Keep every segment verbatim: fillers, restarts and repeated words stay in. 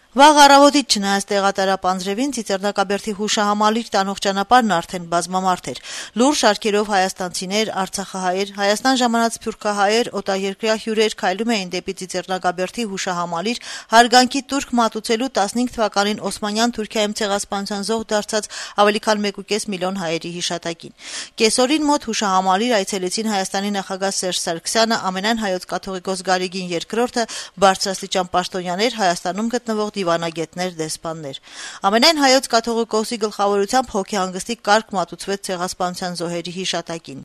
Վաղ առավոտից չնայած տեղատարապ անձրևին Ծիծեռնակաբերդի հուշահամալիր տանող ճանապարհն արդեն բազմամարդ էր։ Լուռ շարքերով հայաստանցիներ, արցախահայեր, Հայաստան ժամանած սփյուռքահայեր, օտարերկրյա հյուրեր քայլում էին դեպի Ծիծեռնակաբերդի հուշահամալիր հարգանքի տուրք մատուցելու տասնհինգ թվականին Օսմանյան Թուրքիայում ցեղասպանության զոհ դարձած ավելի քան մեկ ու կես միլիոն հայերի հիշատակին։ Կեսօրին մոտ հուշահամալիր այցելեցին Հայաստանի նախագահ Սերժ Սարգսյանը, ամենայն հայոց կաթողիկոս Գարեգին երկրորդը, բարձրաստիճան պաշտոնյաներ, Հայաստանում գտնվող դիվանագետներ, դեսպաններ։ Ամենայն հայոց կաթողիկոսի գլխավորությամբ հոգեհանգստի կարգ մատուցվեց ցեղասպանության զոհերի հիշատակին։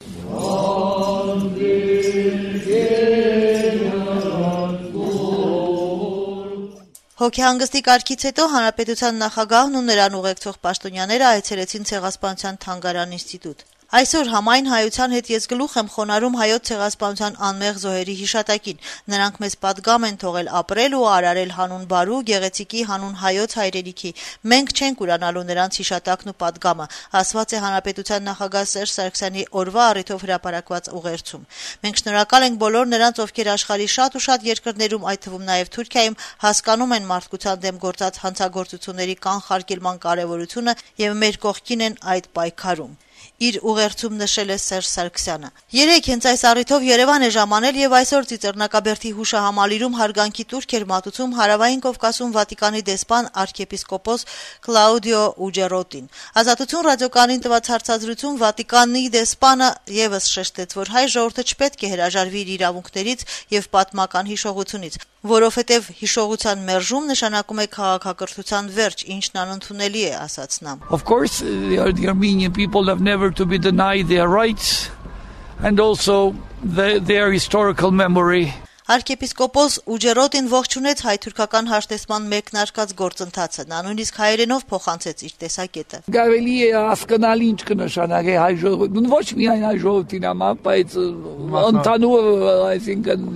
Հոգեհանգստի կարգից հետո հանրապետության նախագահն ու նրան ուղեկցող պաշտոնյաները այցելեցին ցեղասպանության թանգարան ինստիտուտ։ Այսօր համայն հայության հետ ես գլուխ եմ խոնարհում հայոց ցեղասպանության անմեղ զոհերի հիշատակին։ Նրանք մեզ պատգամ են թողել ապրել ու արարել հանուն բարու, գեղեցիկի հանուն հայոց հայրենիքի։ Մենք չենք ուրանալու նրանց հիշատակն ու պատգամը, ասված է հանրապետության նախագահ Սերժ Սարգսյանի օրվա առիթով հրապարակված ուղերձում։ Մենք շնորհակալ ենք բոլոր նրանց, ովքեր աշխարհի շատ ու շատ երկրներում, այդ թվում նաև Թուրքիայում, հասկանում են մարդկության դեմ գործած հանցագործությունների կանխարգելման կարևորությունը եւ մեր կողքին են այդ պայքարում։ Իր ուղերձում նշել է Սերժ Սարգսյանը։ Երեկ հենց այս առիթով Երևան է ժամանել եւ այսօր Ծիծեռնակաբերդի հուշահամալիրում հարգանքի տուրք էր մատուցում Հարավային Կովկասում Վատիկանի դեսպան arczepiskopos Claudio Ugerotin։ Ազատություն ռադիոկայանին տված հարցազրույցում Վատիկանի դեսպանը եւս շեշտեց, որ հայ ժողովուրդը չպետք է հրաժարվի իր իրավունքներից եւ պատմական հիշողությունից, որովհետեւ հիշողության մերժում նշանակում է քաղաքակրթության վերջ, ինչն անընդունելի է, ասաց նա։ Of course, the, the Armenian people have never to be denied their rights and also the, their historical memory. Arczepiskopos Ugerotin ողջունեց հայ-թուրքական հաշտեցման մեկնարկած գործընթացը, նա նույնիսկ հայերենով փոխանցեց իր տեսակետը։ Գավելի է հասկանալ ինչ կնշանակի հայ ժողովուրդը, ոչ միայն հայ ժողովրդին համար, բայց ընդհանուր, այսինքն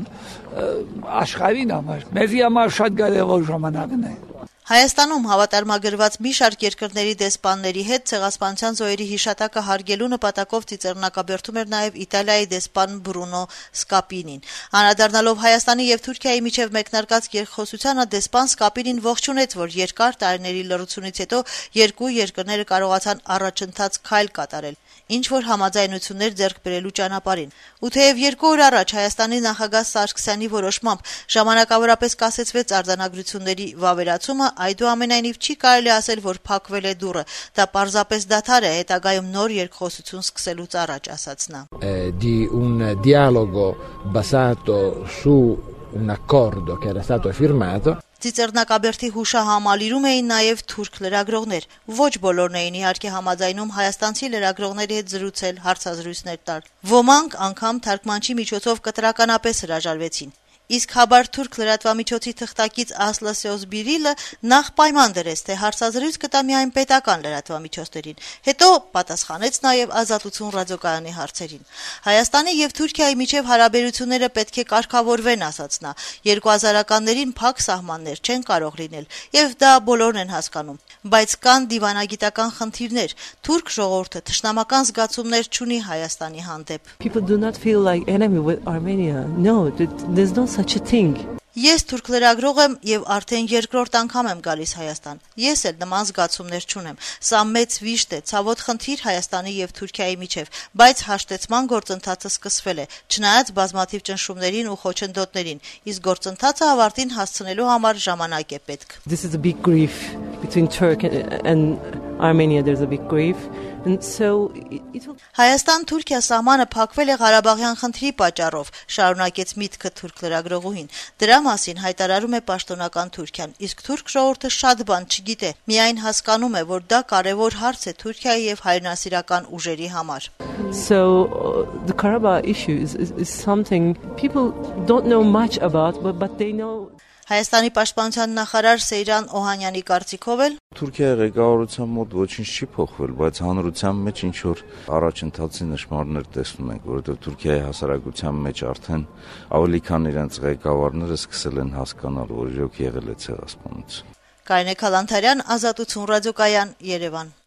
աշխարհին համար։ Մեզի համար շատ կարևոր ժամանակն է։ Հայաստանում հավատարմագրված մի շարք երկրների դեսպանների հետ ցեղասպանության զոհերի հիշատակը հարգելու նպատակով Ծիծեռնակաբերդում էր նաև Իտալիայի դեսպան Բրունո Սկապինին։ Անդրադառնալով Հայաստանի եւ Թուրքիայի միջև մեկնարկած երկխոսությանը, դեսպան Սկապինին ողջունեց, որ երկար տարիների լռությունից հետո երկու երկրները կարողացան առաջընթաց քայլ կատարել, ինչ որ համաձայնություններ ձեռք բերելու ճանապարհին։ Ու թեև երկու օր առաջ Հայաստանի նախագահ Սարգսյանի որոշմամբ ժամանակավորապես կասեցվեց արձանագրությունների վավերացումը, այդուամենայնիվ չի կարելի ասել, որ փակվել է դուռը, դա պարզապես դադար է հետագայում նոր երկխոսություն սկսելուց առաջ, ասաց նա։ Di un dialogo basato su un accordo che era stato firmato. Ծիծեռնակաբերդի հուշահամալիրում էին նաև թուրք լրագրողներ։ Ոչ բոլորն էին իհարկե համաձայնում հայաստանցի լրագրողների հետ զրուցել, հարցազրույցներ տալ։ Ոմանք անգամ թարգմանչի միջոցով կտրականապես հրաժարվեցին։ Իսկ Խաբար թուրք լրատվամիջոցի թղթակից Ասլա Սեոսբիրիլը նախ պայման դրեց, թե հարցազրույց կտա միայն պետական լրատվամիջոցներին, հետո պատասխանեց նաև Ազատություն ռադիոկայանի հարցերին։ Հայաստանի եւ Թուրքիայի միջև հարաբերությունները պետք է կարգավորվեն, ասաց նա։ երկու հազարականներին փակ սահմաններ չեն կարող լինել, եւ դա բոլորն են հասկանում, բայց կան դիվանագիտական խնդիրներ։ Թուրք ժողովուրդը թշնամական զգացումներ չունի Հայաստանի հանդեպ։ People do not feel like enemy with Armenia. No, there's no such a thing. Ես թուրք լրագրող եմ եւ արդեն երկրորդ անգամ եմ գալիս Հայաստան։ Ես էլ նման զգացումներ չունեմ։ Սա մեծ վիշտ է, ցավոտ խնդիր Հայաստանի եւ Թուրքիայի միջև, բայց հաշտեցման գործընթացը սկսվել է, չնայած բազմաթիվ ճնշումներին ու խոչընդոտներին, իսկ գործընթացը ավարտին հասցնելու համար ժամանակ է պետք։ This is a big grief between Turkey and Armenia. There's a big grief. And so it will... Հայաստան-Թուրքիա սահմանը փակվել է Ղարաբաղյան խնդրի պատճառով, շարունակեց միտքը թուրք լրագրողուհին։ Դրա մասին հայտարարում է պաշտոնական Թուրքիան, իսկ թուրք ժողովուրդը շատ բան չգիտե, միայն հասկանում է, որ դա կարևոր հարց է Թուրքիայի եւ հայրենասիրական ուժերի համար։ So uh, the Karabakh issue is, is, is something people don't know much about, but, but they know. Հայաստանի պաշտպանության նախարար Սեյրան Օհանյանի կարծիքով էլ Թուրքիայի ղեկավարության մոտ ոչինչ չի փոխվել, բայց հանրության մեջ ինչ որ առաջընթացի նշմարներ տեսնում ենք, որովհետև Թուրքիայի հասարակության մեջ արդեն ավելի քան իրենց ղեկավարները սկսել են հասկանալ, որ իրոք եղել է ցեղասպանություն։ Կարինե Քալանթարյան, Ազատություն ռադիոկայան, Երևան։